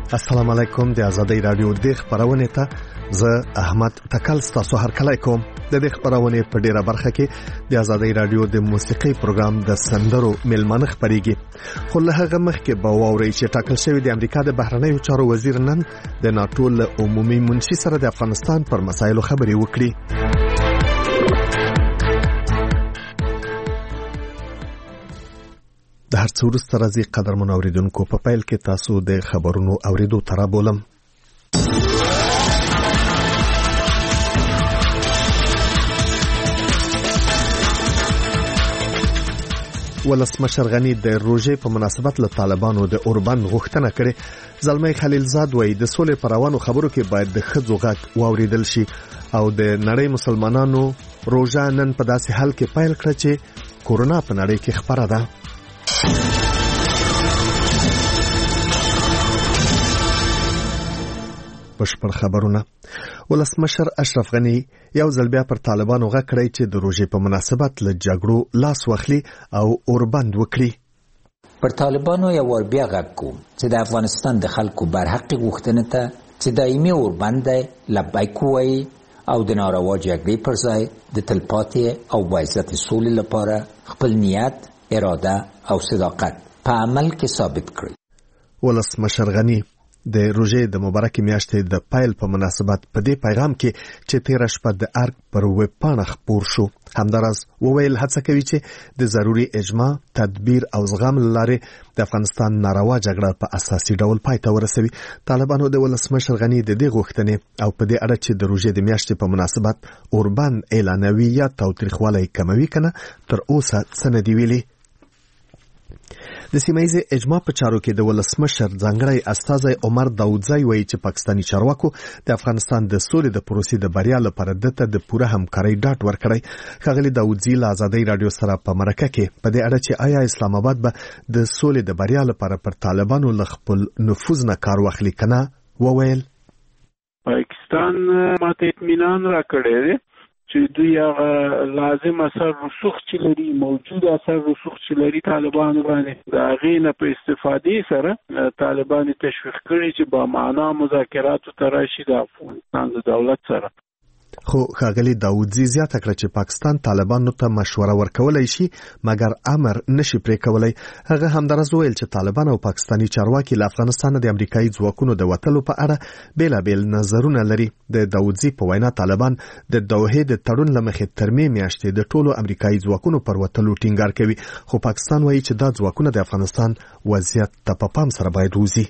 السلام علیکم. د آزادۍ رادیو د خبرونه ته زه احمد تکل تاسو هر کله کوم. د دې خبرونه په ډیره برخه کې د آزادۍ رادیو د موسیقي پروګرام د سندرو ملمنه خبريږي. خو له هغه مخکې به واوري چې ټاکل شوی د امریکا د بهرنیو چارو وزیر نن د ناتو له عمومي منشي سره د افغانستان پر مسایلو خبري وکړي. د هر څه وروسته راځي قدرمن اوریدونکو په پیل کې تاسو د خبرونو اوریدو تر بولم. ولسمشر غنی د روژې په مناسبت له طالبانو د اوربند غوښتنه کړې. زلمی خلیلزاد وایي د سولې پر روانو خبرو کې باید د ښځو غږ واوریدل شي او د نړۍ مسلمانانو روژه نن په داسې حال کې پیل کړه چې کورونا په نړۍ کې خپره ده. بشپړ خبرونه. ولسمشر اشرف غنی یو ځل بیا پر طالبانو غږ کړی چې د روژې په مناسبت له جګړو لاس واخلي او اوربند وکړي. پر طالبانو یو ور بیا غږ کوم چې د افغانستان د خلکو برحق غوښتنه ته چې دایمي اوربند لبیک وایي او د ناروا جګړې پر ځای د تلپاتې او باعزت سولې لپاره خپل نیت، اراده او صداقت په عمل کې ثابت کړي. ولسمشر غنی د روژې د مبارکې میاشتې د پیل په مناسبت په دې پیغام کې چې تیر شپه د ارګ پر ویب پاڼه خپور شو همداراز وویل هڅه کوي چې د ضروري اجماع، تدبیر او زغم لارې د افغانستان ناروا جګړه په اساسي ډول پای ته ورسوي. طالبانو د ولسمشر غنی د دې غوښتنې او په دې اړه چې د روژې د میاشتې په مناسبت اوربند اعلانوي یا تاوتریخوالی کموي کنه تر اوسه څه نه دی ویلي. د سیمایي اجماع په چارو کې د ولسمشر ځانګړی استازی عمر داودزی وایي چې پاکستانی چارواکو د افغانستان د سولې د پروسې د بریا لپاره دته د پوره همکارۍ ډاډ ورکړی. ښاغلي داودزی له آزادۍ رادیو سره په مرکه کې په دې اړه چې آیا اسلام آباد به د سولې د بریا لپاره پر طالبانو له خپل نفوذ نه کار واخلي کنه وویل پاکستان ماته اطمینان راکړی دی چې دوی هغه لازم اثر رسوخ چې لري، موجود اثر رسوخ چې لري طالبانو باندې د هغې نه په استفادې سره طالبان تشویق کړي چې با معنا مذاکراتو ته راشي د افغانستان د دولت سره. خو ښاغلي داودزی زیاته کړه چې پاکستان طالبانو ته مشوره ورکولای شي مګر امر نشي پرې کولای. هغه همدارس ویل چې طالبان او پاکستانی چارواکي له افغانستان د امریکایي ځواکونو د وټلو په اړه بیلابیل نظرونه لري. د داودزی په وینا طالبان د دوحې د تړون لمخې تر می میاشتې د ټولو امریکایي ځواکونو پر وټلو ټینګار کوي، خو پاکستان وایي چې دا ځواکونه د افغانستان وضعیت ته په پام سره باید وزي.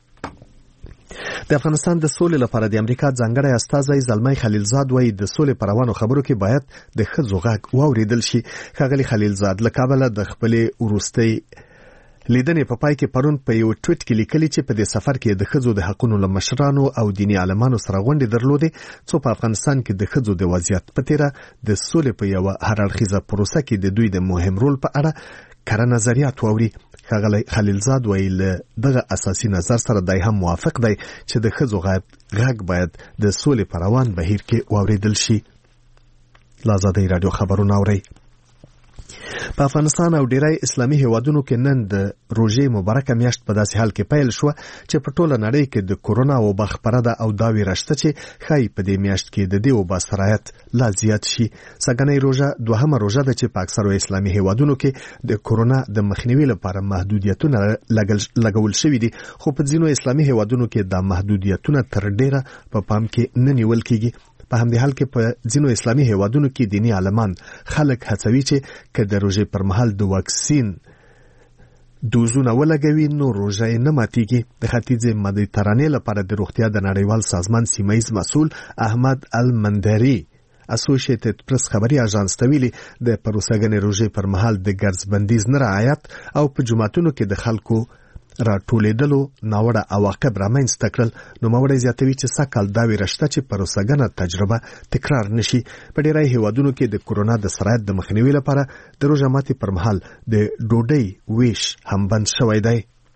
د افغانستان د سولې لپاره د امریکا ځانګړی استازی زلمی خلیلزاد وایي د سولې پر روانو خبرو کې باید د ښځو غږ واوریدل شي. ښاغلي خلیلزاد له کابله د خپلې وروستۍ لیدنې په پای کې پرون په یو ټویټ کې لیکلي چې په دې سفر کې د ښځو د حقونو له مشرانو او دیني عالمانو سره غونډې درلودې څو په افغانستان کې د ښځو د وضعیت په تیره د سولې په یوه هراړخیزه پروسه کې د دوی د مهم رول په اړه کره نظریات واوري. ښاغلی خلیلزاد وایي له دغه اساسي نظر سره دی هم موافق دی چې د ښځو غږ باید د سولې په روان بهیر کې واوریدل شي. له آزادۍ رادیو خبرونه اورئ. په افغانستان او ډیری اسلامي هیوادونو کې نن د روژې مبارکه میاشت په داسې حال کې پیل شو چې په ټوله نړۍ کې د کورونا وبا خپره ده او دا ویره شته چې ښایي په دې میاشت کې د دې وبا سرایت لا زیات شي. سږنۍ روژه دوهمه روژه ده چې په اکثرو اسلامي هیوادونو کې د کورونا د مخنیوي لپاره محدودیتونه لګول شوي دي، خو په ځینو اسلامي هیوادونو کې دا محدودیتونه تر ډیره په پام کې نه نیول کیږي. په همدې حال کې په ځینو اسلامي هیوادونو کې دیني عالمان خلک هڅوي چې که د روژې پر مهال د واکسین دوزونه ولګوي نو روژه یې نه ماتیږي. د ختیځې مدیترانې لپاره د روغتیا د نړیوال سازمان سیمه‌ییز مسؤل احمد المندری اسوسییټډ پریس خبري اژانس ته ویلي د پروسږنې روژې پر مهال د ګرځ بندیز نه رعایت او په جوماتونو کې د خلکو راټولېدلو ناوړه عواقب رامنځته کړل. نوموړی زیاتوي چې سږکال دا ویره شته چې پروسږنه تجربه تکرار نشي. په ډیری هیوادونو کې د کورونا د سرایت د مخنیوي لپاره د روژه ماتي پر مهال د ډوډۍ ویش هم بند شوی دی.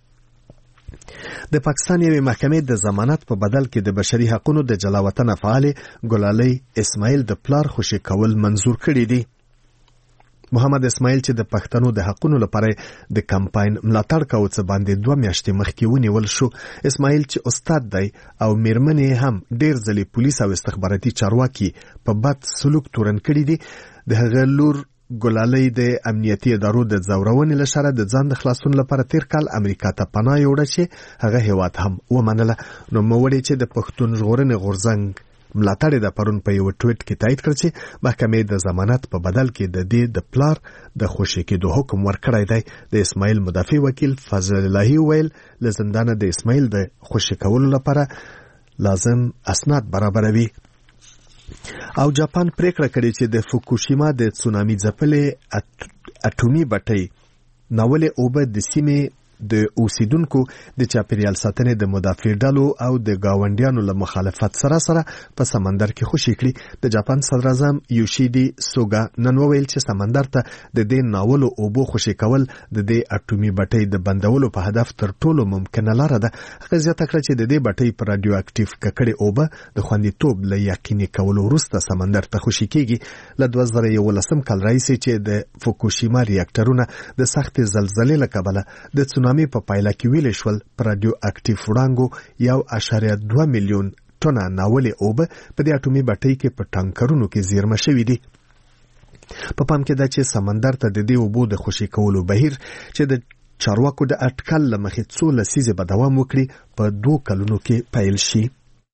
د پاکستان یوې محکمې د ضمانت په بدل کې د بشري حقوقو د جلاوطن فعال ګلالۍ اسماعیل د پلار خوشي کول منزور کړی دی. محمد اسماعیل چې د پښتنو د حقونو لپاره د کمپاین ملاتړ کاوه څه باندې 2 میاشتې مخکې ونیول شو. اسماعیل چې استاد دی او میرمنې هم ډیر ځلې پولیس او استخباراتي چارواکي په بد سلوک تورن کړي دي. د هغه لور ګلالۍ د امنیتي ادارو د ځورونې له شره د ځان د خلاصون لپاره تیر کال امریکا ته پناه یوړه چې هغه هیواد هم ومنله. نو نوموړی چې د پښتون ژغورنې غورځنګ ملاتړ د پرون په یو ټویټ کې تایید کړ چې محکمې د ضمانت په بدل کې د دې د پلار د خوشي کېدو حکم ورکړی دی. د اسماعیل مدافع وکیل فضل الهی ویل له زندانه د اسماعیل د خوشي کولو لپاره لازم اسناد برابروي. او جاپان پریکړه کړې چې د فوکوشیما د تسونامي ځپلې اټومي بټۍ ناولې اوبه د سیمې د اوسیدونکو د چاپیریال ساتنې د مدافع ډلو او د گاونډیانو له مخالفت سره په سمندر کې خوشي کړي. د جاپان صدر اعظم یوشیدي سوګا نن وویل چې سمندر ته د دې ناولو اوبو خوشي کول د دې اټومي بټۍ د بندولو په هدف تر ټولو ممکنه لاره ده. هغه زیاته کړه چې د دې بټۍ پر رادیو اکټیو ککړې اوبه د خوندیتوب له یقیني کولو وروسته سمندر ته خوشي کیږي. له 2011 کال راهیسې چې د فوکوشیما ریاکټرونه د سختې زلزلې له کبله د تسونامي په پایله کې ویلې شول. پر رادیو اکټیو وړانګو 1.2 میلیون ټنه ناولې اوبه په دې اټومي بټۍ کې په ټانکرونو کې زیرمه شوي دي. په پام کې ده چې سمندر ته د دې اوبو د خوشي کولو بهیر چې د چارواکو د اټکل له مخې 2 لسیزې به دوام وکړي په 2 کلونو کې پیل شي.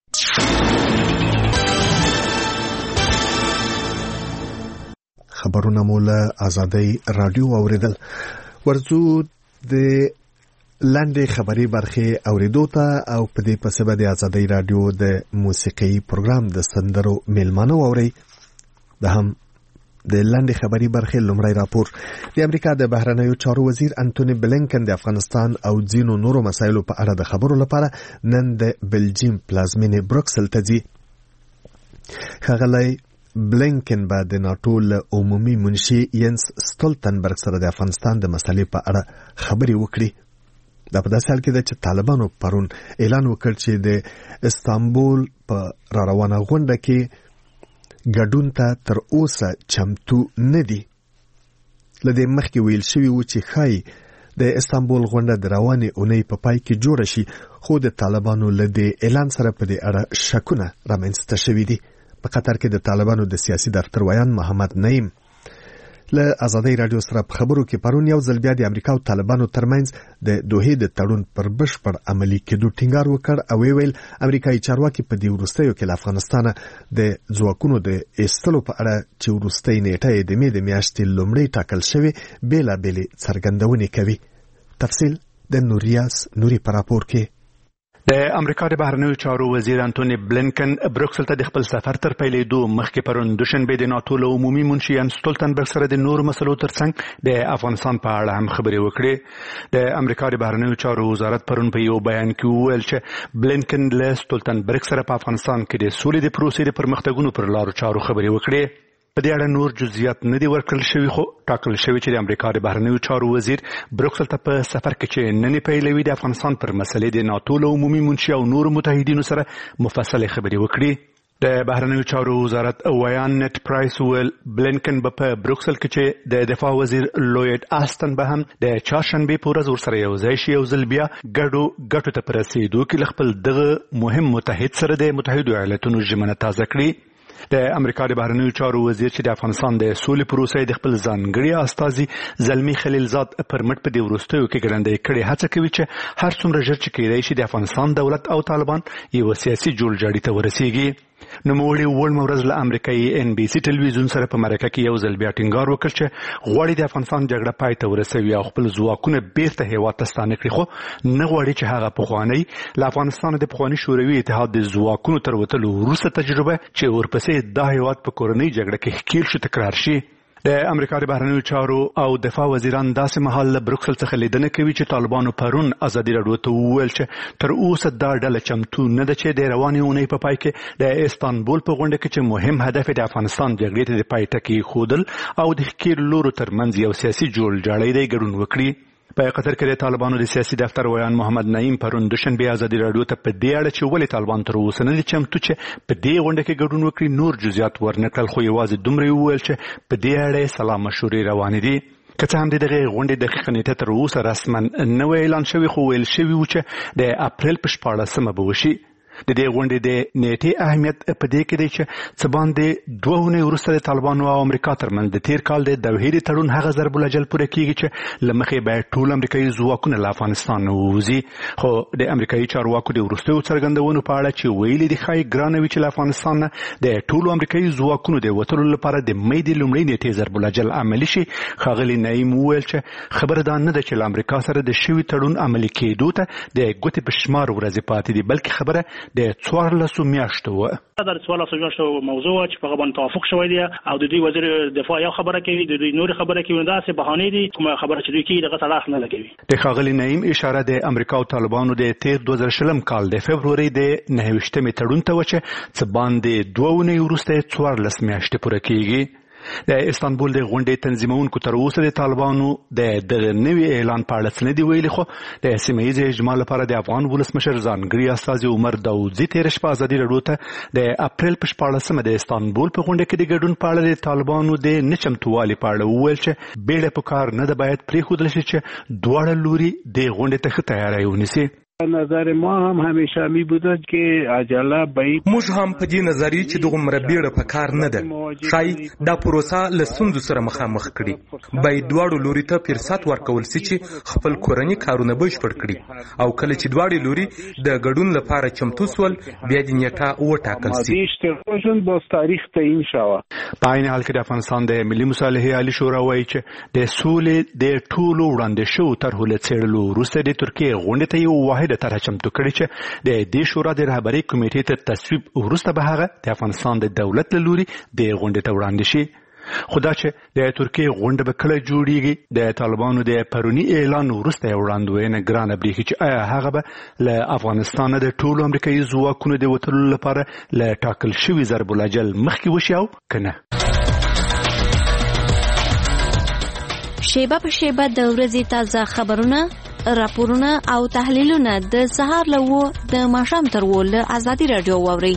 خبرونه مو له آزادۍ رادیو اوریدل. ورځو د لاندې خبري برخه اوریدو ته او په دې پسې به د آزادۍ رادیو د موسیقي پروګرام د سندرو میلمانو اوري. د هم د لاندې خبري برخه لومړی راپور. د امریکا د بهرنیو چارو وزیر انټونی بلینکن د افغانستان او ځینو نورو مسایلو په اړه د خبرو لپاره نن د بلجیم پلازمینې بروکسل ته ځي. ښاغلی بلینکن به د ناټو له عمومي منشي ینس سټولتنبرګ سره د افغانستان د مسلې په اړه خبرې وکړي. دا په داسې حال کې ده چې طالبانو پرون اعلان وکړ چې د استانبول په راروانه غونډه کې ګډون ته تر اوسه چمتو نه دي. له دې مخکې ویل شوي و چې ښایي د استانبول غونډه د روانې اونۍ په پای کې جوړه شي، خو د طالبانو له دې اعلان سره په دې اړه شکونه رامنځته شوي دي. په قطر کې د طالبانو د سیاسي دفتر ویان محمد نعیم له آزادۍ رادیو سره په خبرو کې پرون یو ځل بیا د امریکا او طالبانو ترمنځ د دوحې د تړون پر بشپړ عملي کېدو ټینګار وکړ او ویل امریکایي چارواکي په دې وروستیو کې له افغانستانه د ځواکونو د ایستلو په اړه چې وروستۍ نیټه یې د مې د میاشتې لومړۍ ټاکل شوې بېلابېلې څرګندونې کوي. تفصیل د نوریاس نوري په راپور کې. د امریکا د بهرنیو چارو وزیر انټونی بلینکن بروکسل ته د خپل سفر تر پیلېدو مخکې پرون دوشنبه د ناټو له عمومي منشي ینس سټولتنبرګ سره د نورو مسلو ترڅنګ د افغانستان په اړه هم خبرې وکړې. د امریکا د بهرنیو چارو وزارت پرون په یو بیان کې وویل چې بلینکن له سټولتنبرګ سره په افغانستان کې د سولې د پروسې د پرمختګونو پر لارو چارو خبرې وکړې. په دې اړه نور جزئیات نه دي ورکړل شوي، خو ټاکل شوي چې د امریکا د بهرنیو چارو وزیر بروکسل ته په سفر کې چې نن پیلوي د افغانستان پر مسلې د ناټو له عمومي منشي او نورو متحدینو سره مفصله خبرې وکړي. د بهرنیو چارو وزارت ویان نت پرایس ویل بلینکن به په بروکسل کې چې د دفاع وزیر لوید آستن به هم د چهارشنبې په ورځ ورسره یو ځای شي، یو ځل بیا ګټو ته په رسېدو کې له خپل دغه مهم متحد سره د متحدو ایالاتونو ژمنه تازه کړي. د امریکا د بهرنیو چارو وزیر چې د افغانستان د سولې پروسې د خپل ځانګړي استازي زلمی خلیلزاد پر مټ په دې وروستیو کې ګړندۍ کړې هڅه کوي چې هر څومره ژر چې کېدای شي د افغانستان دولت او طالبان یو سیاسي جوړجاړي ته ورسیږي. نوموړي وړمه ورځ له امریکایي NBC ټلویزیون سره په مرکه کې یو ځل بیا ټینګار وکړ چې غواړي د افغانستان جګړه پای ته ورسوي او خپل ځواکونه بیرته هېواد ته ستانه کړي، خو نه غواړي چې هغه پخوانی له افغانستان د پخواني شوروي اتحاد د ځواکونو تر وتلو وروسته تجربه چې ورپسې دا هېواد په کورنۍ جګړه کې ښکېل شو تکرار شي. د امریکا د بهرنیو چارو او دفاع وزیران داسې مهال له بروکسل څخه لیدنه کوي چې طالبانو پرون ازادي راډیو ته وویل چې تر اوسه دا ډله چمتو نه ده چې د روانې اونۍ په پای کې د استانبول په غونډه کې چې مهم هدف د افغانستان جګړې ته د پای ټکی ښودل او د ښکېلو لورو ترمنځ یو سیاسي جوړجاړی دی ګډون وکړي. په قطر کې د طالبانو د سیاسي دفتر ویان محمد نعیم پرون دوشنبه ازادي رادیو ته په دې اړه چې ولې طالبان تر اوسه نه دي چمتو چې په دې غونډه کې ګډون وکړي نور جزئیات ورنکړل، خو یوازې دومره وویل چې په دې اړه سلا مشورې روانې دي. که څه هم دغه غونډې دقیقه نیټه تر اوسه رسما نه اعلان شوی، خو ویل شوي و چې د اپریل په 14 به وشي. د دې غونډې د نیټې اهمیت په دې کې دی چې څه باندې 2 اونۍ وروسته د طالبانو او امریکا ترمنځ د تیر کال د دوحې د تړون هغه ضرب الاجل پوره کیږي چې له مخې باید ټول امریکایي ځواکونه له افغانستان ووځي. خو د امریکایي چارواکو د وروستیو څرګندونو په اړه چې ویلي دي ښایي ګرانه وي چې له افغانستان نه د ټولو امریکایي ځواکونو د وتلو لپاره د مې د لومړۍ نیټې ضرب الاجل عملي شي. ښاغلي نعیم وویل چې خبره دا نه ده چې له امریکا سره د شوي تړون عملي کېدو ته د ګوتې په شمار ورځې پاتې دي، بلکې خبره د 14 میاشتو و. دا 14 میاشتو موضوع چې په غوښتنه توافق شوی دی او د دوی وزیر دفاع یو خبره کوي، د دوی نور خبره کوي، دا څه بهانه دي کومه خبره چې دوی کوي دغه صلاح نه لګوي. د ښاغلي نعیم اشاره د امریکا او طالبانو د تیر 2020 کال د فبروري د 29مې تړون ته و چې څه باندې 2 اونۍ وروسته 14 میاشتې پوره کیږي. د استانبول د غونډې تنظیمونکو تر اوسه د طالبانو د نوي اعلان په اړه څه نه دي ویلي، خو د سیمه ییز اجماع لپاره د افغان ولسمشر ځانګړي استازي عمر داودزي تېره شپه ازادي راډیو ته د اپریل په 14 د استانبول په غونډه کې د ګډون په اړه د طالبانو د نه چمتووالي په اړه وویل چې بیړه په کار نه ده، باید پرېښودل شي چې دواړه لوري د غونډې ته ښه تیاری ونیسي. نظر ما هم همیشه می بوده که عجله باید موږ هم په دې نظریه چې دغه مربیړه په کار نه ده، شاید دا پروسه له ستونزو سره مخامخ کړي. باید دواړو لوري ته فرصت ورکول شي چې خپل کورني کارونه بشپړ کړي او کله چې دواړو لوري د ګډون لپاره چمتو سول بیا د نیټه وټاکل شي. اشتراکشون با تاریخ تعیین شوه. په عین حال کې د افغانستان د ملي مصالحې عالی شورا وایي چې د سولې د ټولو وړاندې شوو طرحو له څېړلو وروسته د ترکیې غونډې ته یو واحد طرح چمتو کړي چې د دې شورا د رهبرۍ کمیټې ته تصویب وروسته به هغه د افغانستان د دولت له لوري د غونډې ته وړاندې شي. خو دا چې د ترکیې غونډه به کله جوړیږي د طالبانو د پرونی اعلان وروسته وړاندوینه ګرانه برېښي چې آیا هغه به له افغانستان د ټولو امریکایي ځواکونو د وتلو لپاره له ټاکل شوي ضرب الاجل مخکې وشي او که نه. شیبه په شیبه د ورځې تازه خبرونه، راپورونه او تحلیلونه د سهار له 9 د ماښام تر 10 له ازادي راډیو واورئ.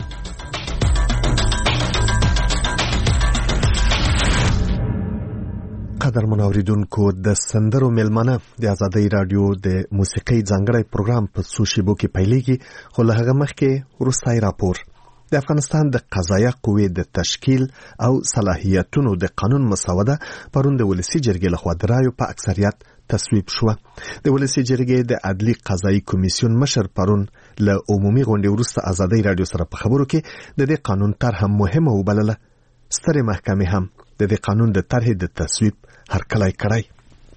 قدر منوریدونکو، د سندرو میلمانه د ازادي راډیو د موسیقي ځانګړی پروګرام په څو شیبو کې پیلېږي، خو له هغه مخکې وروستی راپور. د افغانستان د قضایه قوې د تشکیل او صلاحیتونو د قانون مسوده پرون د ولسي جرګې لخوا د رایو په اکثریت تصویب شوه. د ولسي جرګې د عدلي قضایي کمیسیون مشر پرون له عمومي غونډې وروسته ازادي راډیو سره په خبرو کې د دې قانون طرح مهمه وبلله. سترې محکمې هم د دې قانون د طرحې د تصویب هرکلی کړی.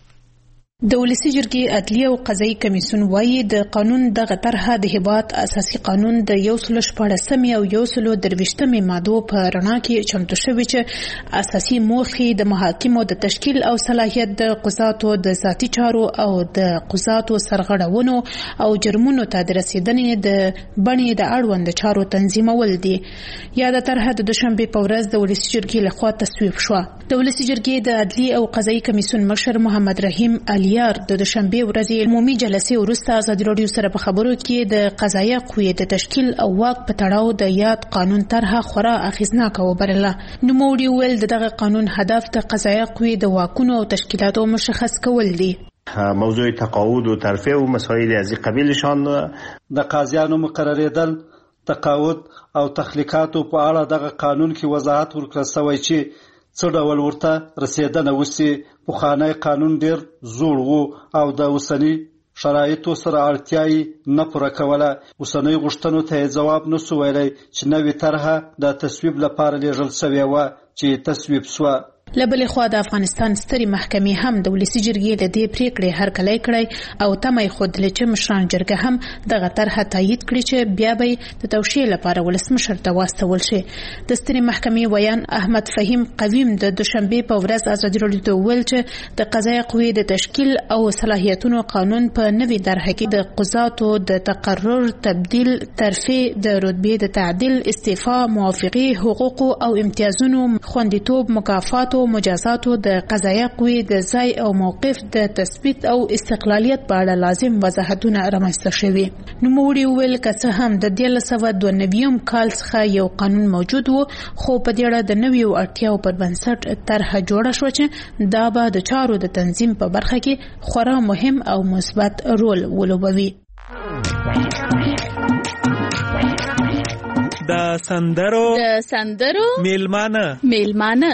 د ولسي جرګې عدلي او قضایي کمیسیون وايي د قانون دغه طرحه د هیواد اساسي قانون د 114 او 123 مادو په رڼا کې چمتو شوی چې اساسي موخې د محاکمو د تشکیل او صلاحیت د قضاتو د ذاتي چارو او د قضاتو سرغړونو او جرمونو ته د رسیدنې د بڼې د اړوند چارو تنظیمول دي. یا د طرحه د دوشنبه په ورځ د ولسي جرګې لخوا تصویب شو. د ولسي جرګې د عدلي او قضایي کمیسیون مشر محمد رحیم الیار د دوشنبه ورځې عمومي جلسې وروسته ازادي راډیو سره په خبرو کې د قضایه قوې د تشکیل او واک په تړاو د یاد قانون طرحه خورا اغیزناکه وبلله. نوموړي ویل دغه قانون هدف د قضایه قوې د واکونو او تشکیلاتو مشخص کول دي. موضوع تقاعد و ترفیع و مسائل از این قبیلشان د قاضیانو مقرریدل، تقاعد او تخلیقاتو په اړه دغه قانون کې وضاحت ورکړل شوی چې څه ډول ورته رسیدنه وشي. پخوانی قانون ډیر زوړ وو او د اوسنی شرایطو سره اړتیاي نه پوره کوله. اوسنی غوښتنو ته جواب نسو ویلی چې نوې طرحه د تصویب لپاره لیږل شوې وه چې تصویب شوه. لبلې خوا د افغانستان سترې محکمې هم د ولسي جرګې د دې پریکړې هرکلی کړی او تمه یې ښودلې چې مشران جرګه هم دغه طرحه تایید کړي چې بیا به د توشیح لپاره ولسمشر ته واستول شي. د سترې محکمې ویان احمد فهیم قویم د دوشنبې په ورځ ازادي راډیو ته وویل چې د قضایه قوې د تشکیل او صلاحیتونو قانون په نوې طرحه کې د قضاتو د تقرر، تبدیل، ترفیع، د رتبې د تعدیل، استعفا، موافقې، حقوقو او امتیازونو، خوندیتوب، مکافات سختو مجازاتو د قضایه قوې د ځای او موقف د تثبیت او استقلالیت په اړه لازم وضاحتونه رامنځته شوي. نوموړي وویل که څه هم د 1992 کال څخه یو قانون موجود و، خو په دې اړه د نویو اړتیاو پر بنسټ طرحه جوړه شوه چې دا به د چارو د تنظیم په برخه کې خورا مهم او مثبت رول ولوبوي. د سندرو میلمانه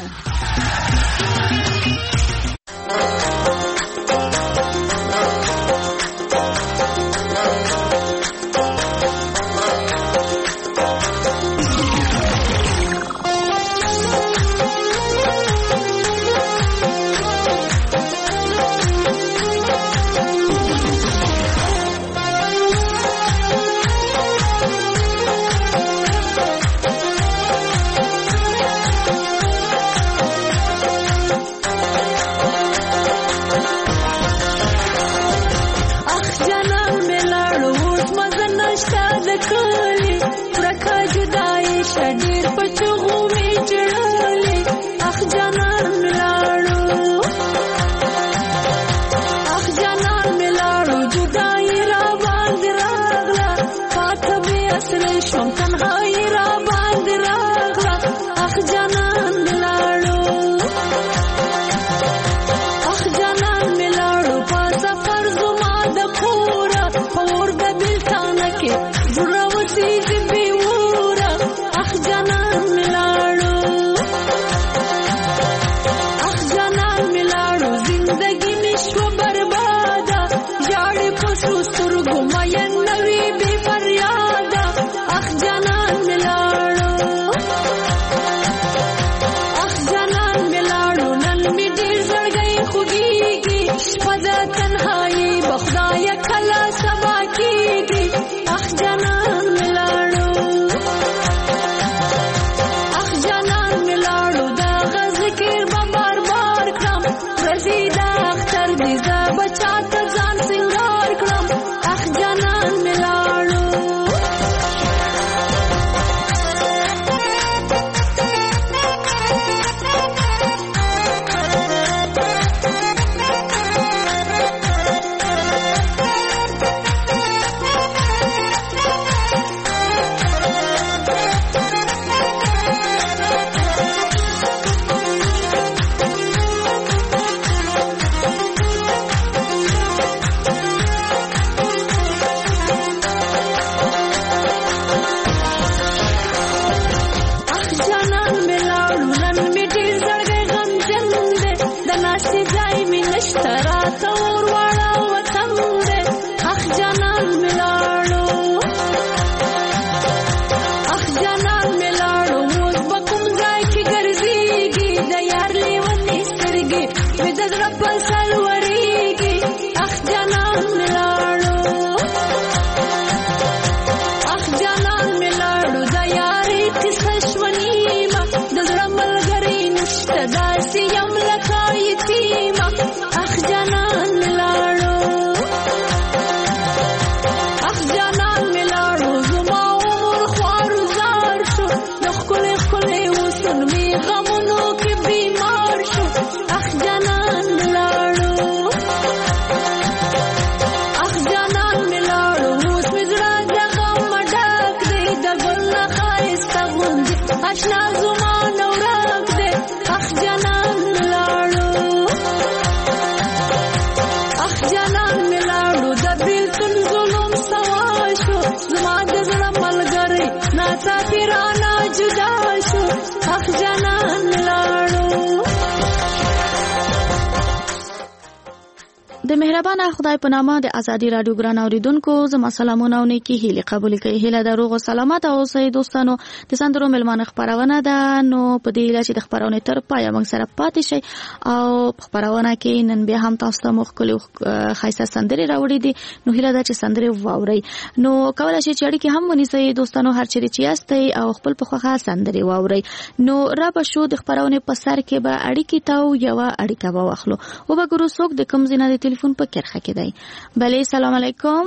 د مهربان خدای په نامه د ازادي رادیو ګران اوریدونکو زما سلامونه او نیکی هیله قبول کړئ. هیله د روغ او سلامت او اوسئ دوستانو. د سندرو ملمانه خبرونه ده، نو په دې لاره چې د خبرونه تر پای موږ سره پاتې شي او خبرونه کې نن بیا هم تاسو ته مخکلو خاصه سندري راوړي دي، نو هیله ده چې سندري واورئ. نو کولای شئ چې اړیکې هم ونیسئ دوستانو، هر چیرې چې یاستئ او خپل په خوښه سندري واورئ. نو را به شو د خبرونه په سر کې به اړیکې تاو یو اړیکه واخلو او به ګورو څوک د کوم ځای د ټلیفون په کرخه کې دی. بله سلام علیکم.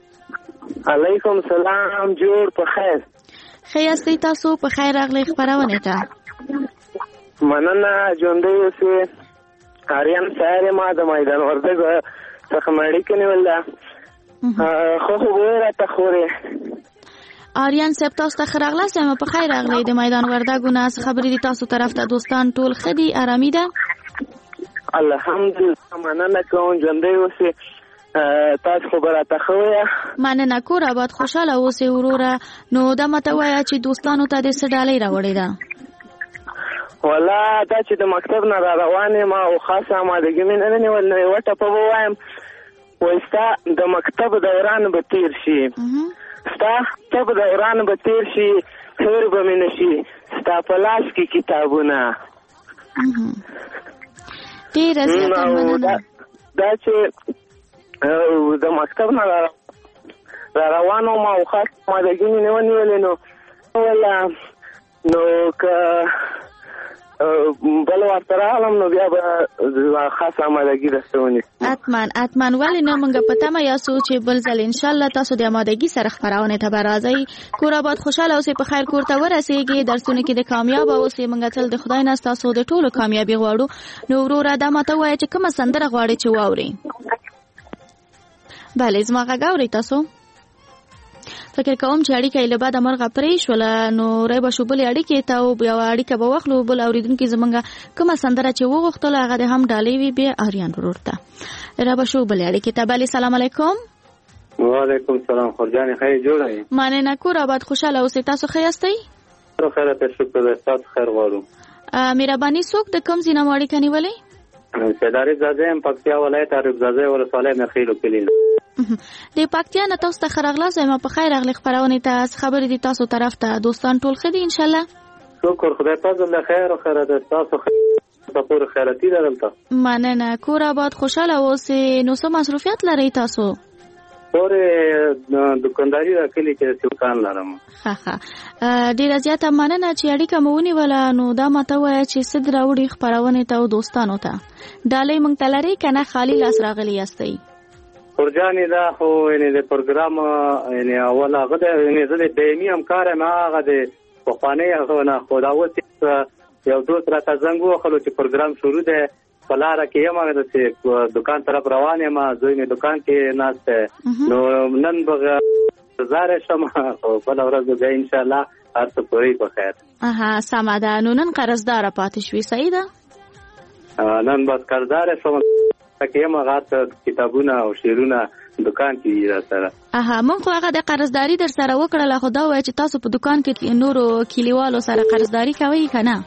علیکم سلام، جوړ په خیر. خیاستی تاسو په خیر راغلی خبرونه ته. مننه ژوندی اوسې. آریان صاحب ما د میدان وردګ څخه اړیکه نیوله. خو راته خورې آریان صاحب تاسو ته ښه راغلاست. یم په خیر راغلی. د میدان وردګو نه خبرې دي تاسو طرف ته دوستان ټول ښه دي آرامي ده؟ الحمدلله مننه کوم ژوندی اوسې. تاسو خو به راته ښه وایه. مننه کور آباد خوشحاله اوسې وروره. نو دا ماته وایه چې دوستانو ته دې څه ډالۍ راوړې ده؟ والله دا چې د مکتب نه را روان یم او خاصه آمادګي مې نه نیول نو یوه ټپه به وایم وایي ستا د مکتب دوران به تیر شي، ستا مکتب دوران به تیر شي، هیر به مې نه شي ستا په لاس کې کتابونه. ډېره زیاته مننه. دا چې د مکتب نه را روان وم او خاصه آمادګي مې نه ونیولې نو که بل ورته راغلم نو بیا به خاصه آمادګي درته ونیسم. حتما ولې نه موږ په تمه یاستو چې بل ځل انشاءالله تاسو د آمادګي سره خپرونې ته به راځئ. کور آباد خوشحاله اوسئ، په خیر کور ته ورسېږئ، درسونه کې د کامیابه اوسئ. موږ تل د خدای نه ستاسو د ټولو کامیابي غواړو. نو وروره دا ماته ووایه چې کومه سندره غواړئ چې واورئ؟ بله زما غږ اورئ تاسو؟ فکر کوم چې اړیکه یې له بعده مرغه پرې شوله نو ری به شو بلې اړیکې ته او بیا اړیکه به واخلو. بل اورېدونکي زموږ کومه سندره چې وغوښتله هغه د هم ډالۍ وي بیا آریان ورور ته را به شو بلې اړیکې ته. بلې سلام علیکم. وعلیکم سلام. خورجانې ښه یې جوړه یې؟ مننه کور آباد خوشحاله اوسئ. تاسو ښه یاستئ؟ خیره ته شکر دی. تاسو خیر غواړو. مهرباني څوک د کوم ځای نه مو اړیکه نیولې؟ سیداري زاده یم، پکتیا ولایت عارف زاده ولسوالۍ نخیلو کلي. د پکتیا نه تاسو ته ښه راغلاست. یم په خیر راغلی خپرونې ته. خبرې دي تاسو طرف ته دوستان ټول ښه دي انشاءالله؟ شکر خدای فضل له خیر او خیره ده. تاسو پور خیراتي ده دلته؟ مننه کور آباد خوشحاله اوسئ. نو څه مصروفیت لرئ تاسو؟ پورې دکانداري را کلي کې دوکان لرم. ښه ډېره زیاته مننه چې اړیکه مو ونیوله. نو دا ماته وایه چې څه راوړي خپرونې ته او دوستانو ته؟ ډالۍ موږ ته لرئ که نه خالي لاس راغلي یاستئ؟ خورجانې دا خو یعنې د پروګرام یعنې اول هغه دی یعنې زه د دایمي همکار یم هغه د پخوانۍ هغه نه خو دا اوس یو دوست راته زنګ ووهلو چې پروګرام شروع دی په لاره کې یم داسې دکان طرف روان یم زوی مې دکان کې ناست دی نو نن به زاره شم خو بله ورځ به بیا انشاءالله هر څه پوری په خیر. سمه ده. نو نن قرضداره پاتې شوې صحیح ده؟ نن بس قرضداره شوم که یم هغه کتابونه او شعرونه دکان کې را سره. موږ خو هغه د قرضداري در سره وکړله خو دا وایي چې تاسو په دکان کې نورو کلیوالو سره قرضداري کوئ که نه؟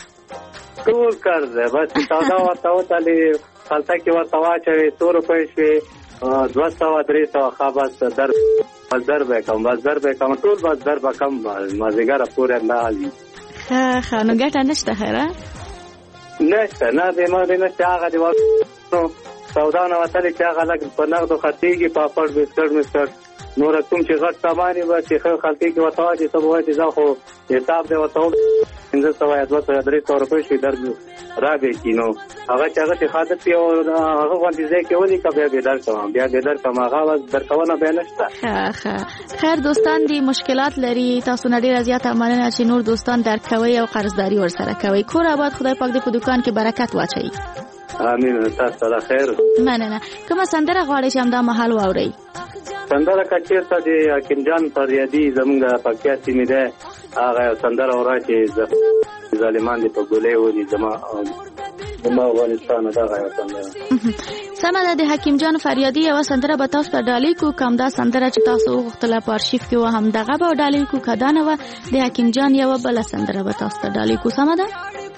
ټول قرض دی بس سودا ورته وتلې خلطه کې ورته واچوې 100 روپۍ شوې 200-300 ښه بس در به کم بس در به کم ټول بس در به کم مازدیګره پورې الله علي. ښه نو ګټه نشته خیره؟ نشته نه دی ما دی نشته هغه دی سودا نه وتلې چې هغه لږ په نغدو خرڅېږي پاپړ بسکټ نور کوم چې غټ سامان یې به چې ښه خلطې کې ورته واچي ته به وایي چې زه خو حساب دی ورته 500-200-300 روپۍ شوي در راګی کي نو هغه چې هغه چې خاطر پې هغه غوندې ځای کې ولیکه بیا بې در کوم بیا بې در کوم هغه درکونه بیا نشته. خیر دوستان دي مشکلات لري تاسو نه ډېره زیاته مننه چې نور دوستان درک کوئ او قرضداري ورسره کوئ. کور آباد خدای پاک دې په دکان کې برکت واچوي. امین. تاسو سره خیر. مننه. کومه سندره غواړئ چې همدا مهال واورئ؟ سندره که چېرته د حکیم جان فریادي زموږ د پکتیا سیمې دی هغه یو سندره وره چې ظالمان دې په ګولۍ ولي زما افغانستان دغه یو سندره. سمه ده. د حکیم جان فریادي یوه سندره به تاسو ته ډالۍ کړو. که همدا سندره چې تاسو وغوښتله په ارشیف کې وه همدغه به ډالۍ کړو. که دا نه وه د حکیم جان یوه بله سندره به تاسو ته ډالۍ کړو. سمه ده؟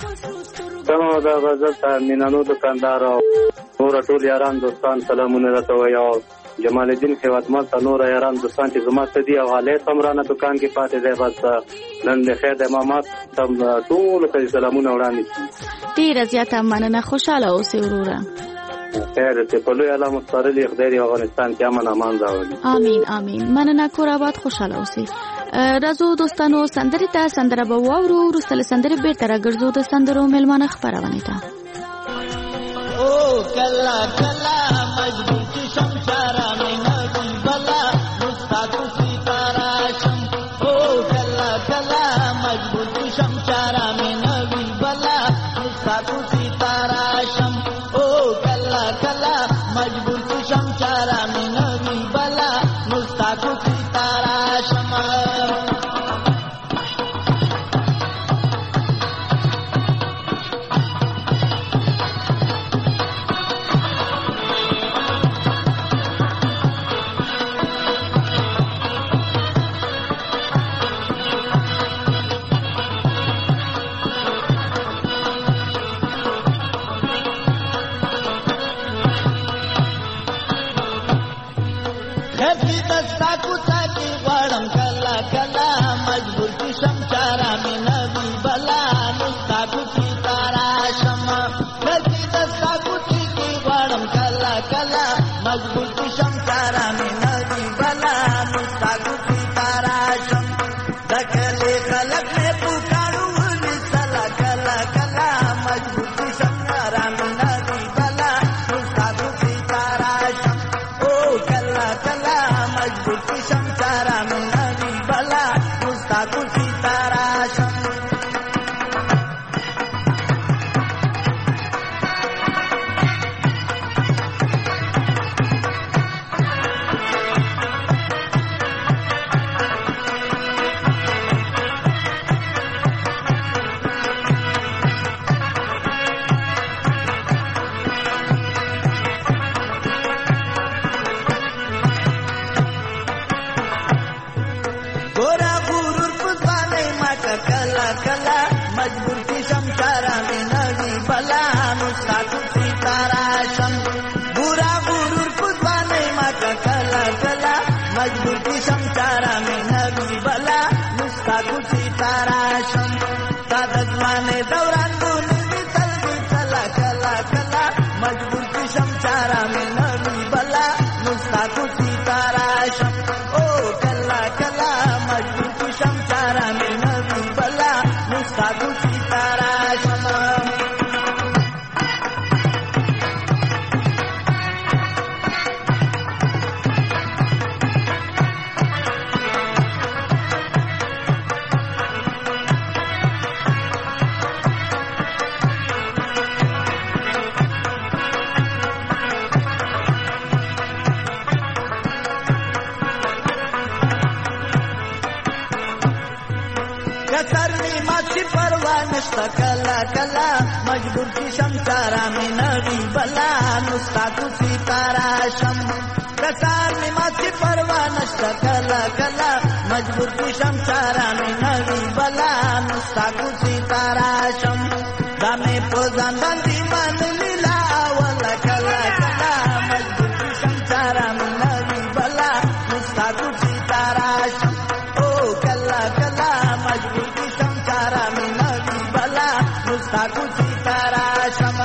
سمه ده. غزل ته مینانو دکاندار او نور ټول یاران دوستان سلامونه راته وایي او جمال الدین خیواتمل ته نور یاران دوستان چې زما څه دي او غالی هم رانه دکان کې پاتې دی بس نن د خیر د امامات هم ټولو ته سلامونه وړاندې کړي. ډېره زیاته مننه. خوشحاله اوسئ وروره. خیر چې په لوی الله مسترلي خدای دې افغانستان کې امن امان راولي. امین. مننه کور آباد خوشحاله اوسئ. راځو دوستانو سندرې ته سندره به واورو. وروسته له سندرې بېرته راګرځو د سندرو میلمانه خپرونې ته. کله کله مجبور شم شارا مې نګم بلا مستادو ستاره شم کله کله مجبور شم شارا مې نګم بلا کتی دستا کوتا کی غړم کلا کلا مجبور کی شم چارا می نبی بلا نستا کوتی تارا شم کتی دستا کوتی کی غړم کلا کلا مجبور کی شم چارا می نبی بلا نستا کوتی تارا شم دکله خلق نے پکارو نسلا کلا کلا مجبور کی شم چارا می نبی بلا نستا کوتی تارا شم او کلا کلا مجبور کی شم چارا می نبی بلا نستا کوتی تارا شم गोरा गुरुर पुजाने माका कला कला मजबूर की शमचारा में नवी बला नुस्खा कुछ तारा शम गोरा गुरुर पुजाने माका कला कला मजबूर की शमचारा में नवी बला नुस्खा कुछ तारा शम तादजमाने दौरान दुनी तलबी चला कला कला मजबूर की शमचारा में नवी बला नुस्खा कुछ तारा शम ओ कला कला मजबूर की शमचारा में नवी बला नुस्खा कुछ तारा शम कसरनी माछी परवा नस्ता कला कला मजबूर की शमचारा में नवी बला नुस्खा कुछ तारा शम कसरनी माछी परवा नस्ता कला कला मजबूर की शमचारा में नवी बला नुस्खा कुछ तारा शम दामे पोजान बंदी मन लीला वाला कला कला मजबूर की शमचारा में नवी बला नुस्खा कुछ तारा शम ओ कला कला मजबूर की शमचारा में नवी बला नुस्खा कुछ तारा शम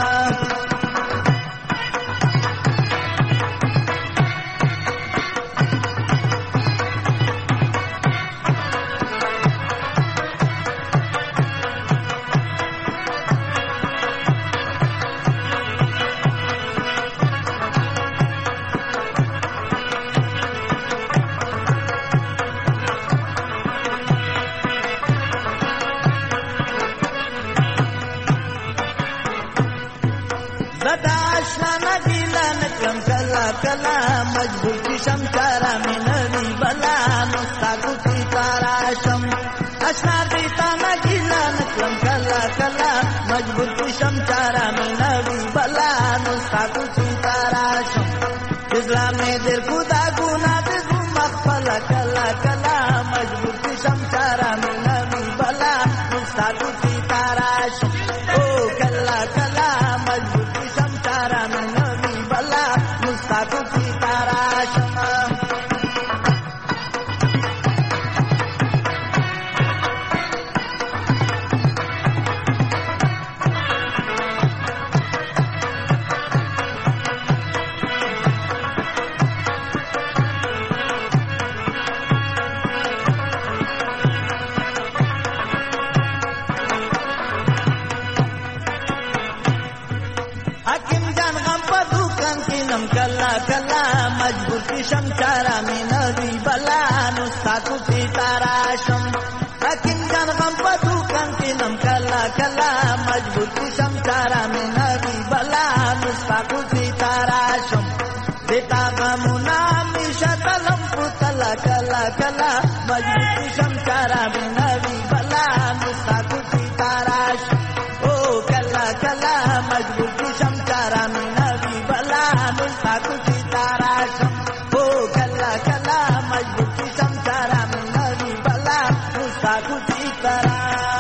बदाशना नगीला नकलम कला कला मजबूर की शमचारा में नवी बला नुस्खा कुछ तारा शम अशना देता नगीला नकलम कला कला मजबूर की शमचारा में नवी बला नुस्खा कुछ तारा शम इस्लाम में दिल खुदा गुना दे मखफला कला कला मजबूर की शमचारा में नवी बला नुस्खा कुछ तारा शम ओ कला कला मजबूर की शमचारा में नवी बला नुस्खा कुछ तारा शम हकीम जान गम पर दुकान की नम कला कला मजबूर की शमचारा में नवी बला नुस्खा कुछ तारा शम हकीम जान गम पर दुकान की नम कला कला मजबूर की शमचारा में नवी बला नुस्खा कुछ तारा शम देता गमुना मिशा तलम पुतला कला कला मजबूर की शमचारा में नवी बला नुस्खा कुछ तारा शम ओ कला कला मजबूर की शमचारा में नवी बला नुस्खा कुछ तारा शम ओ कला कला मजबूर की शमचारा में नवी बला नुस्खा कुछ तारा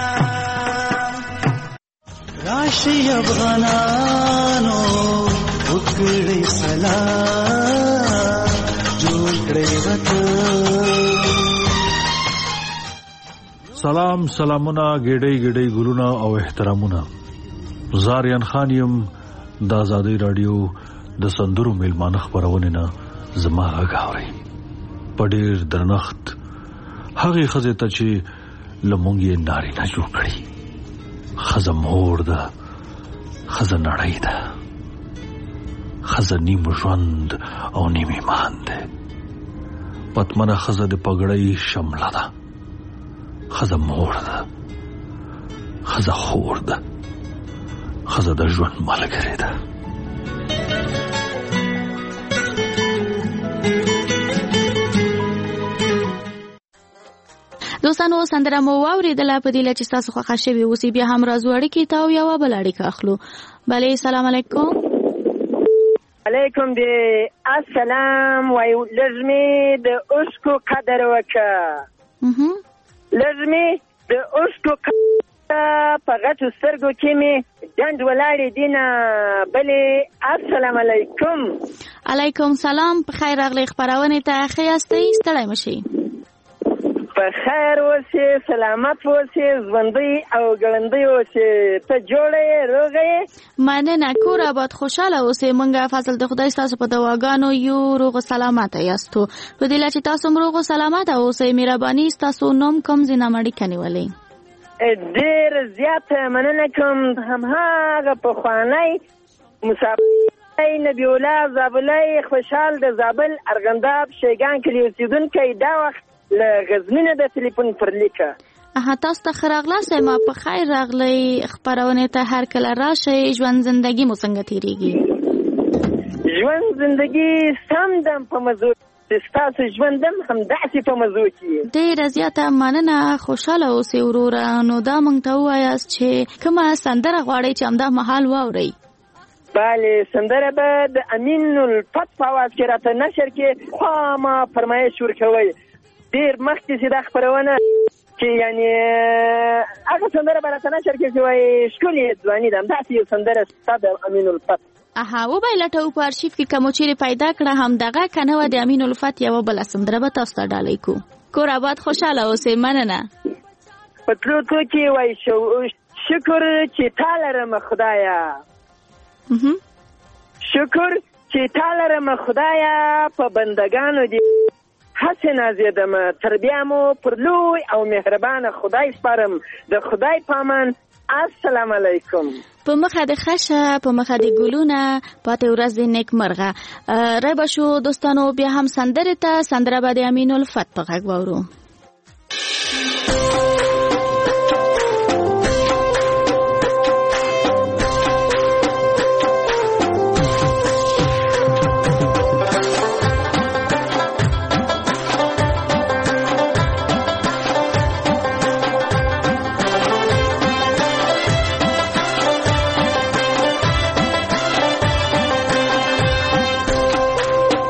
राशि अफगानानो उकड़े सला जोड़े سلام سلامونه ګډي ګډي ګلونه او احترامونه. زاریان خان یم د آزادۍ رادیو د سندرو میلمانه خبرونه نه زما غاوري په ډېر درنښت هغه خزه ته چې لمونګي ناری نه جوړ کړی. خزه مور ده، خزه نړۍ ده، خزه نیم ژوند او نیم ایمان ده. پتمنه خزه د پګړۍ شمله ده، خزه مور ده، خزه خور ده، خزه د ژوند ملګری ده. دوستانو سندره مو واوریدله په دې چې تاسو خوښه شوي اوسئ. بیا هم راځو اړیکې ته او یوه بل اړیکه اخلو. بله سلام علیکم. علیکم دی السلام. وای لږ مې د اوښکو قدر وکړه، لږ مې د اوښکو په غټو سترګو کې مې ډنډ ولاړې دي نه. بلې السلام علیکم. علیکم سلام. په خیر راغلی خپرونې ته. ښه یاستئ؟ ستړی مه شئ. په خیر اوسې، سلامت اوسې، ژوندی او ګړندی اوسې. ته جوړه یې، روغه یې؟ مننه. کور آباد، خوشحاله اوسئ. موږ فضل د خدای ستاسو په دعاګانو یو. روغ و سلامته یاستو. په دې چې تاسو هم روغ و سلامته اوسئ. مهرباني ستاسو نوم کوم ځای نه اړیکه نیولئ؟ ډېر زیاته مننه کوم. هماغه پخوانی مسافر نبی الله زابلی خوشحال د زابل ارغنداب شیګان کلي اوسېدونکی دا وخت له غزنینه د تلیفون پر لیکه. تاسو ته ښه راغلاست. ما په خیر راغلی خپرونې ته هر کله راشئ. ژوند زندگی مو څنګه تېرېږي؟ ژوند زندگی سم دم په مزو، ستاسو ژوندم همداسې په مزو کې. ډېره زیاته مننه. خوشحاله اوسئ وروره. نو دا موږ ته ووایاست چې کومه سندره غواړئ چې همدا مهال واورئ؟ بله سندره به د امین الفت په اواز کې راته نشر کې خامه فرمایش ورکوئ. ډېر مخکې چې دا خپرونه چې یعنې هغه سندره به راته نشر کې چې وایي ښکلې ځواني ده، همداسې یو سندره ستا د امین الفت. وبه یې لټوو په ارشیف کې که مو چیرې پیدا کړه همدغه، که نه وه د امین الفت یوه بله سندره به تاسو ته ډالۍ کړو. کور آباد، خوشحاله اوسئ. مننه. په تلو تلو کې وایي شکر چې تا لرمه خدایه، شکر چې تا لرمه خدایه، په بندګانو دې هسې نازېدمه، تر بیا مو پر لوی او مهربانه خدای سپارم. د خدای پامان. السلام علیکم. په مخه د خشه، په مخه د ګلونه، پاتې ورځ د نیک مرغه. رای به شو دوستانو بیا هم سندرې ته. سندره به د امین الفت په غږ واورو.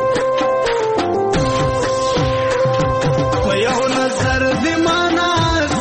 په یو نظر دی مانا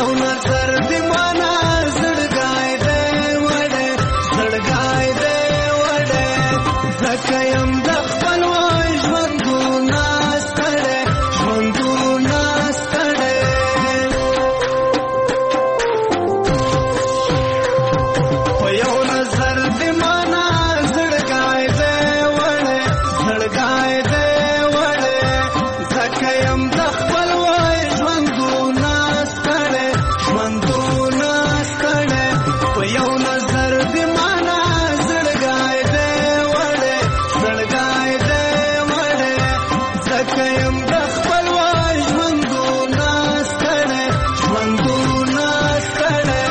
یو نظر دی مانا زړګای دی وړه زړګای دی وړه زکه يم د خپل ژوندونه ستړی ژوندونه ستړی په یو نظر دی مانا زړګای دی وړه زړګای دی وړه زکه يم د خپل ژوندونه ستړی ژوندونه ستړی په یو نظر دی مانا زړګای دی وړه زړګای دی وړه زکه يم د خپل ژوندونه ستړی ژوندونه ستړی.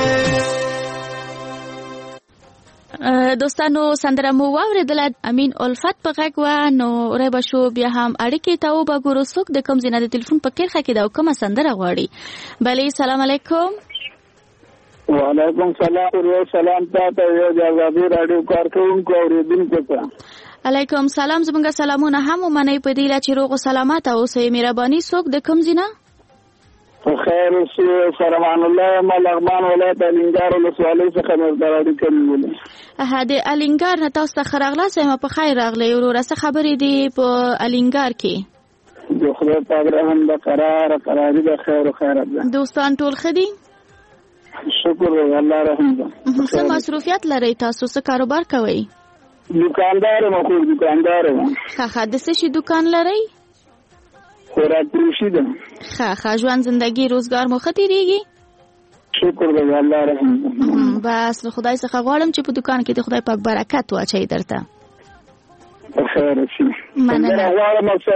دوستانو سندره مو واوریدل امین الفت په غږ و نو رای بشو بیا هم اړیکې ته وګورو څوک د کوم ځای د ټلیفون په کرخه کې دا کومه سندره غواړي. بله سلام علیکم. وعلیکم سلام او سلام تاسو یو د آزادي رادیو کارکونکو اوریدونکو ته. علیکم سلام. زمونږ سلامونه هم ومنئ په دې چې روغ او سلامت اوسئ. مهرباني څوک د کوم ځای نه؟ خیر اوسئ. فرمان الله ملغمان ولایت الینګار ولسوالۍ څخه مرداري کوي. د الینګار نه تاسو ته راغلاست. ما په خیر راغلی وروره. څه خبرې دي په الینګار کې؟ د خدای پاک رحم د قراري د خیر او خیرات ده. دوستان ټول ښه دي؟ شکر الله رحم ده. څه مصروفیت لرئ تاسو؟ څه کاروبار کوئ؟ دکاندار یم. ښه د څه شي دکان لرئ؟ خوراک فروشي ده. ښه ژوند زندگی روزګار مو ښه تېرېږي؟ شکر دی الله رحم ده. بس له خدای څخه غواړم چې په دکان کې د خدای پاک برکت واچوي درته. خیر شي. مننه. غواړم چې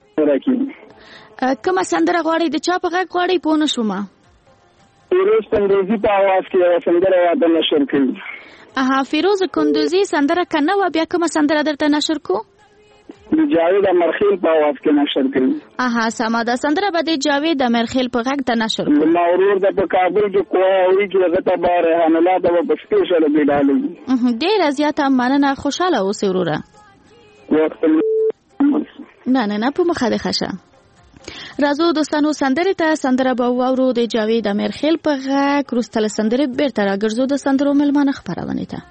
کومه سندره غواړئ؟ د چا په غږ غواړئ؟ پوه نه شومه. فیروز کندوزي په اواز کې یوه سندره واده نشر کوي. فیروز کندوزي سندره که نه وه بیا کومه سندره درته نشر کو؟ د جاوید امرخیل په اواز کې نشر کوي. سمه ده. سندره به د جاوید امرخیل په غږ ته نشر کو. ما ورور د په کابل کې کوه اوري چې هغه ته به ریحان الله ته به په سپیشل بیډالي. ډېره زیاته مننه. خوشحاله اوسئ وروره. نه په مخه دې ښه شه. راځو دوستانو سندرې ته. سندره به واورو د جاوید امرخیل په غږ. وروسته له سندرې بیرته راګرځو د سندرو مېلمانه خپرونې ته.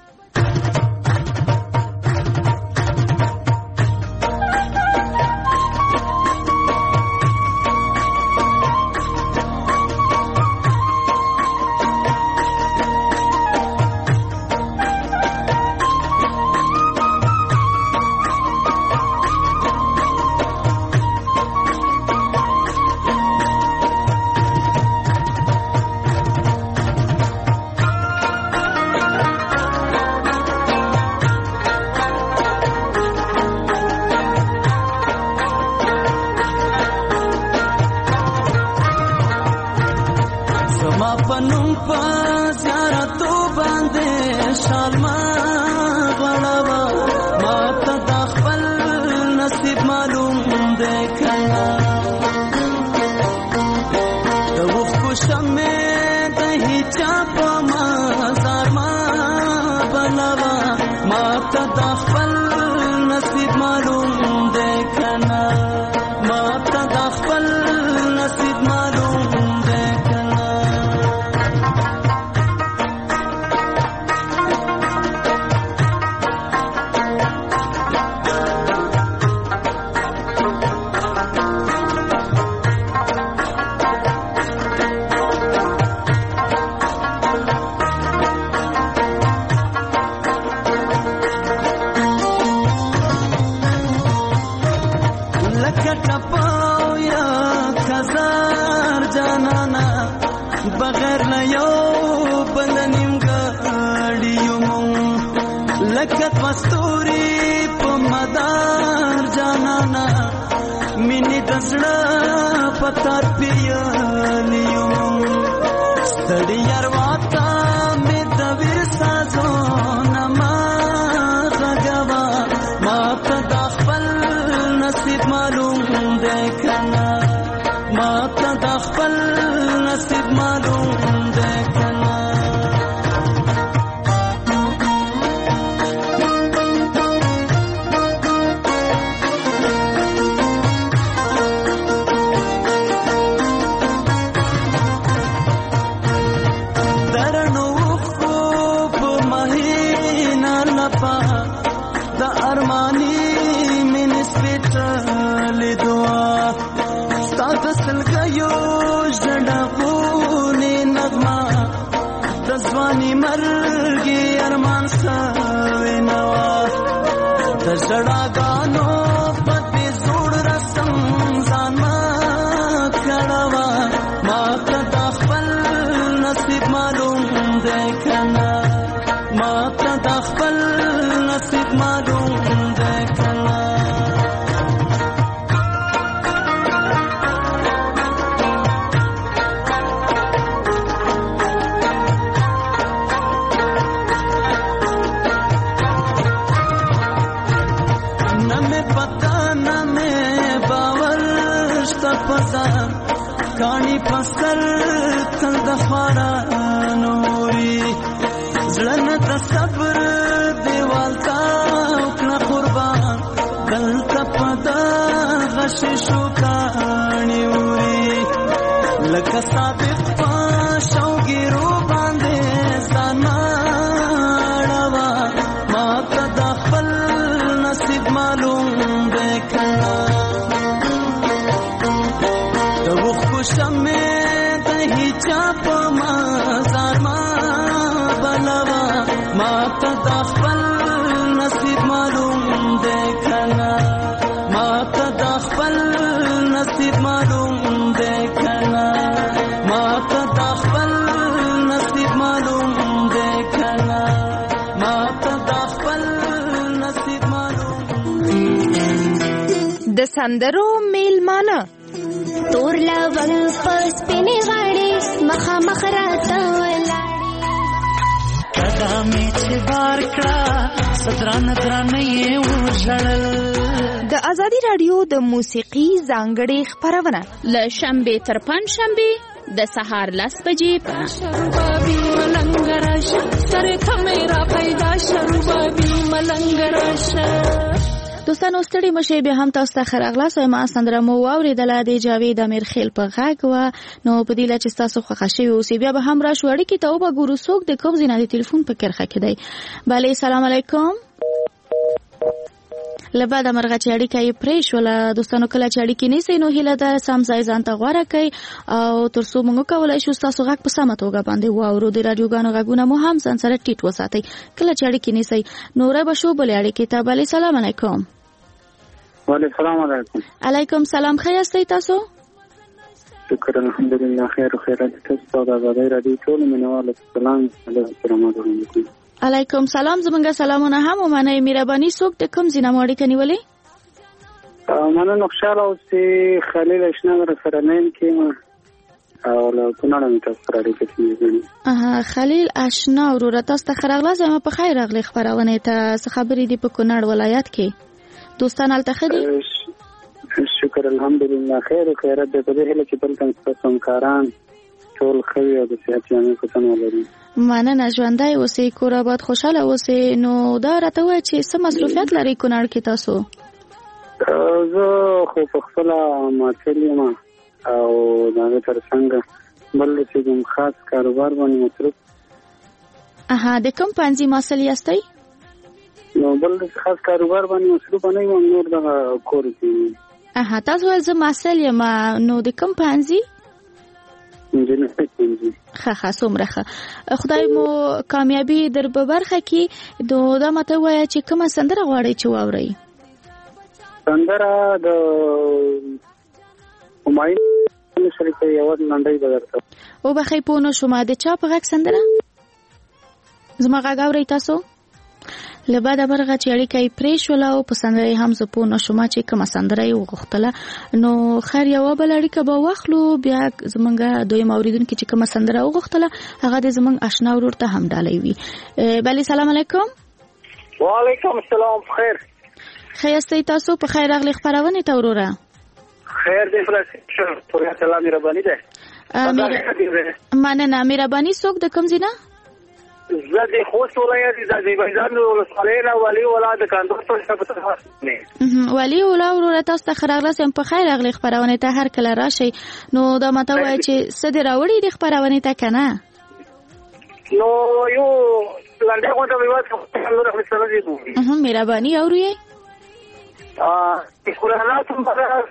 ځواني مرګي ارمان سوي نوا د زړګانو پته زوړ رسم ځان ما کړوا ما ته خپل نصیب معلوم دی کنه ما ته خپل نصیب معلوم دی کنه کانی فصل تل د خارا نوري زړه د صبر دیوال تا کړه قربان دلته پدا غش شو کانی وري لکه صادق شوګیرو باندې زناړوا ما ته د خپل نصیب معلوم دی کړه شمه دهی چاپ مازار ما بلوا ما ته خپل نصیب معلوم دی کنه ما ته خپل نصیب معلوم دی کنه ما ته خپل نصیب معلوم دی کنه ما ته خپل نصیب معلوم د سندرو میلمانه تور لونګ پس پینې غاړې مخه مخ راته ولاړې قدمې چې بار کړه صدران درانه یې وژړل د ازادي رادیو د موسیقي ځانګړې خپرونه له شنبې تر پنجشنبې د سهار 10 بجې په شربابي ملنګ راشه سره کمرا پیدا شربابي ملنګ راشه دوستانو ستړي مشه به هم تاسو ته خراغلاس او ما سندره مو اوریدله د جاوید امیر خیل په غاګ و نو په دې لچ تاسو خوښ شي او سی بیا به هم را شوړی کی ته وګورو څوک د کوم زینه د ټلیفون په کرخه کې دی bale سلام علیکم لبا د مرغه چاړي کوي پریش ولا دوستانو کله چاړي کې نه سي نو هله د سم ځای ځان ته غوړه کوي او ترڅو موږ کولای شو تاسو غږ په سمه توګه باندې واورو د رادیو غانو غږونه مو هم ځان سره ټیټ وساتئ کله چاړي کې نه سي نوره بشو بلې اړې کې ته bale سلام علیکم وعلیکم السلام علیکم علیکم سلام خیر استئ تاسو شکر الحمدلله خیر او خیرات تاسو د آزادۍ رادیو ټول منواله سلام علیکم علیکم سلام زمونږه سلامونه هم ومنه مهرباني څوک د کوم زینه ماړی کنيولې مننه خوشاله اوسې خلیل اشنا سره نیم کې او له کونړ مې تاسو سره اړیکه کیږي خلیل اشنا ورور تاسو ته خراغله زما په خیر راغلی خبرونه ته خبرې دی په کونړ ولایت کې دوستان التخدي شکر الحمدلله خیر او خیرات دې په دې هله کې بل تاسو همکاران ټول خوي او د صحت یې په تنه ولري مننه ژوندۍ اوسې کور آباد خوشاله اوسې نو دا راته وای چې څه مصروفیت لري کونړ کې تاسو زه خو په خپل ماټریال او دا ترڅنګ بل څه کوم خاص کاروبار باندې مصروف د کوم پنځه مسلې استئ نو بل خاص کاروبار باندې مصروف نه یم نور د کور کې تاسو ول زه مسلې ما نو د کوم پنځه خه سمره خدای مو کامیابی در په برخه کې دا مته وای چې کومه سندره غواړي چې واوري سندره د همایون شریف یو نندای بدرته او بخې پونو شوما د چا په غږ سندره زما غږ اوري تاسو لبا د برغه چړی کوي پریش ولا او پسندري هم ز پونه شوما چې کوم سندري وغختله نو خیر یو بل اړیکه به واخلو بیا زمونږه دوی موریدون کې چې کوم سندره وغختله هغه د زمونږ آشنا ورور ته هم ډالۍ وي bale سلام علیکم وعلیکم السلام خیر خیرستئ تاسو په خیر اغلی خبرونه ته وروره خیر دې فرصت پورې سلام مهرباني ده مننه مهرباني څوک د کوم ځای زه د خوست ولایت د ازربایجان ولسوالۍ نه ولي ولایت کاندور څخه نه ولي ولایت تاسو ته خراغله سم په خیر اغلی خبرونه ته هر کله راشي نو دا ماته وای چې سده راوړي د خبرونه ته کنه نو یو لاندې غوډه ویوات څنګه راځي مهرباني اورئ قرآنات مبارک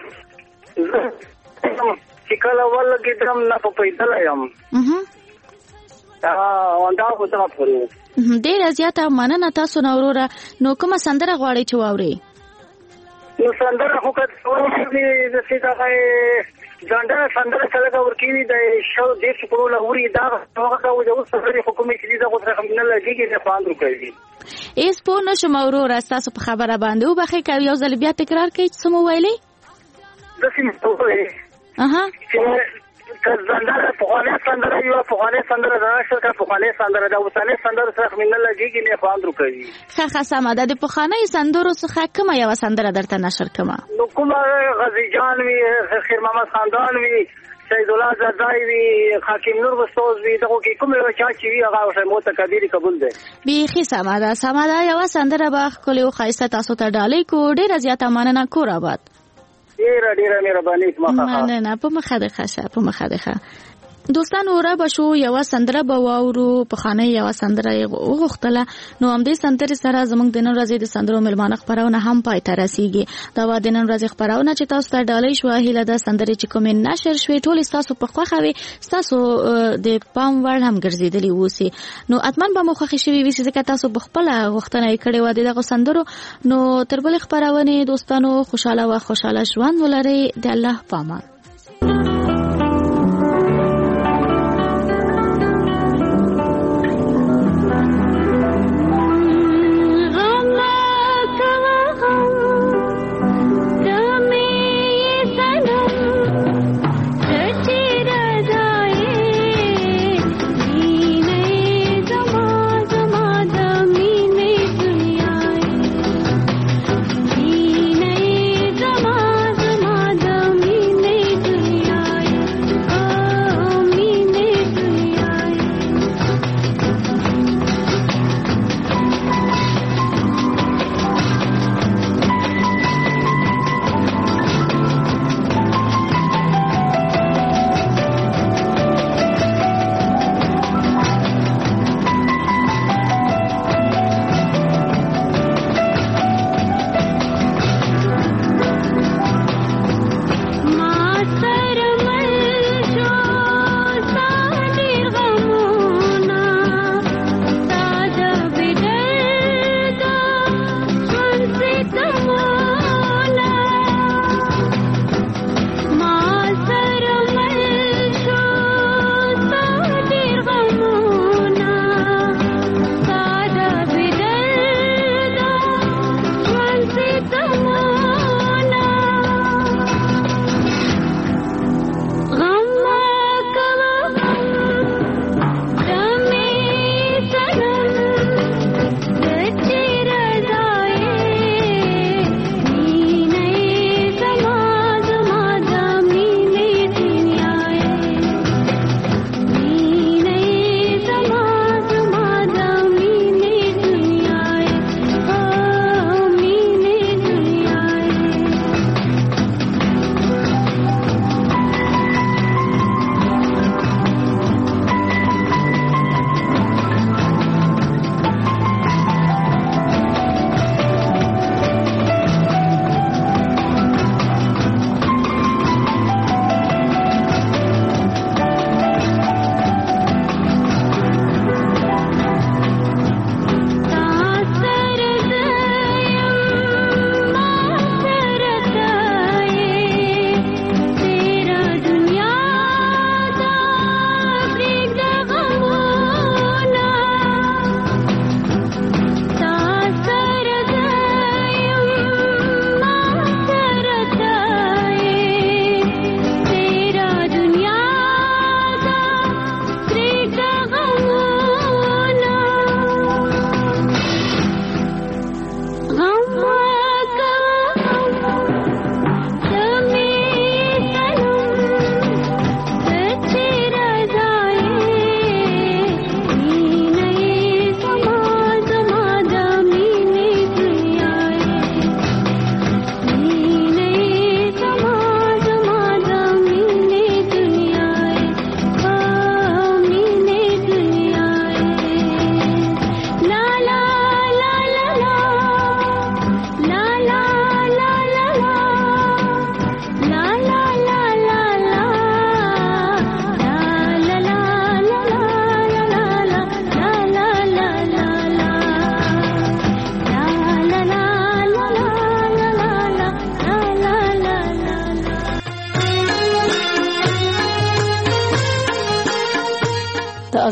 چې کله ولګېدم نه په پیدا لایم دا خو څه پوره ډېر زیاته مننه تاسو نو وروره. نو کومه سندره غواړئ چې واورئ؟ نو سندره خو کله د سیده ځانډه سندره سره ورکیږي د شو د شکرو لوري دا هغه د اوس سره حکومت دې دا غوښتنه هم نه لګيږي د فاند کوي. ایس په نو شمورو راستاسو په خبره باندې او بخې کوي یو ځل بیا تکرار کوي چې سمو ویلي د سیمه وایي ځانډه په خانه سندره یو په خانه سندره راشه کا په خانه سندره دا اوسانه سندره سره هم نه لګيږي نه فاند کوي. ښه سمه ده. د په خانه سندرو څخه کومه یو سندره درته نشر کما؟ نو کومه غزي جان وی خیر محمد خاندان وی سید الله زردای وی حکیم نور وستوز وی دغه کومه چا چې وی هغه متکبیر قبول ده. بیخي سمه ده یو سندره به خپل او خایسته تاسو ته ډالۍ کو. ډیره زیاته مننه. کور آباد. ډیره مهرباني مننه. په مخه ده ښه په مخه ده. دوستان اورا بشو یو سندره به واورو. په خانه یو سندره وغوښتله. نو هم دې سندره سره زمونږ د نن ورځې د سندرو ملمانه خبرونه هم پای ته رسیږي. دا و د نن ورځې خبرونه چې تاسو ته ډالۍ شو هیله ده سندره چې کوم نشر شوي ټول تاسو په خوخه وي تاسو د پام وړ هم ګرځیدلی وسی. نو اتمن به مخه شوي وي چې تاسو بخپله غوښتنه کړې و دغه سندرو. نو تر بل خبرونه دوستانو خوشاله ژوند ولري. د الله پامان.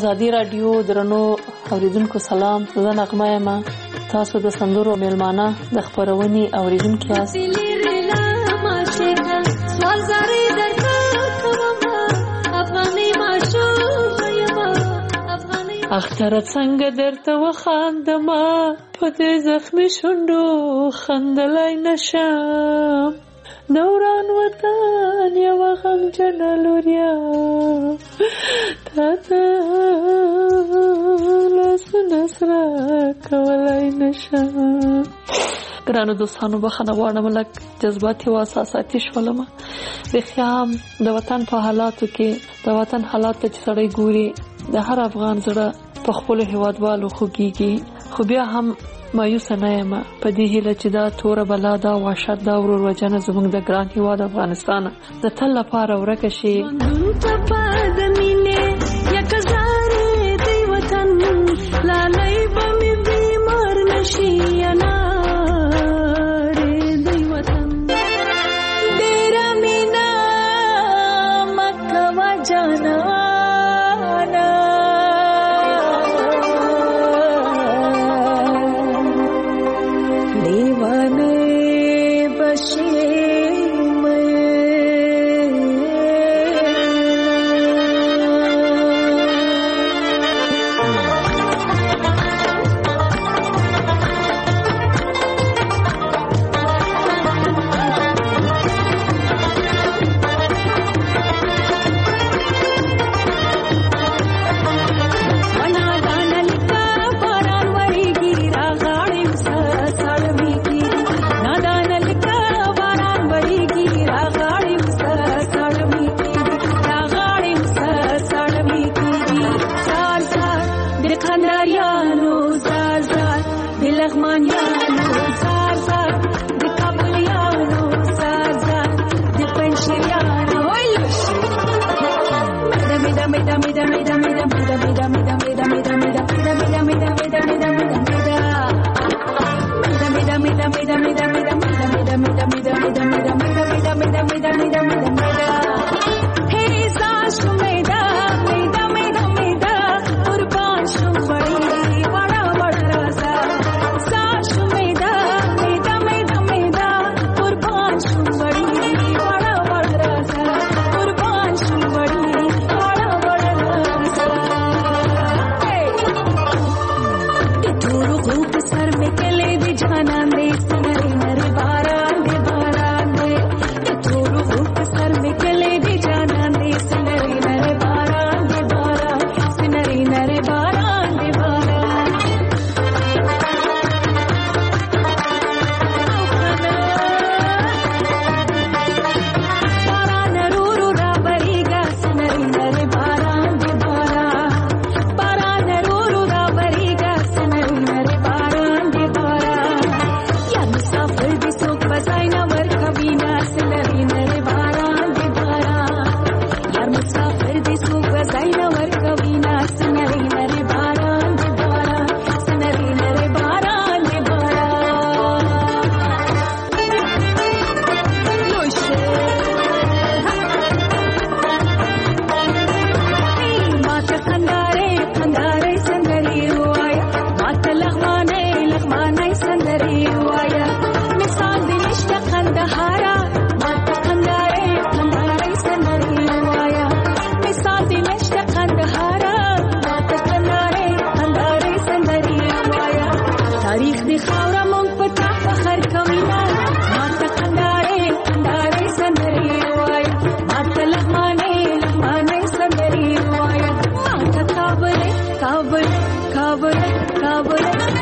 ازادي رادیو درنو اوریدونکو سلام. زه نغمه یم. تاسو د سندرو میلمانه د خبرونې اوریدونکو یاست. اختر څنګه درته وخاندما په دې زخمي شونډو خندلای نشم. دوران وطن یو غمجن لوریا تاته لاسونه سره کولای نشم. ګرانو دوستانو بخښنه غواړم لږ جذباتي او احساساتي شولم. رښتیا د وطن په حالاتو کې د وطن حالات ته چې سړی ګوري د هر افغان زړه په خپل هیوادوالو خوږیږي. خو بیا هم مایوسه نه یم په دې هیله چې دا توره بلا دا وحشت دا ورور وجنه زموږ د ګران هیواد افغانستان د تل لپاره ورکه شي. Kabul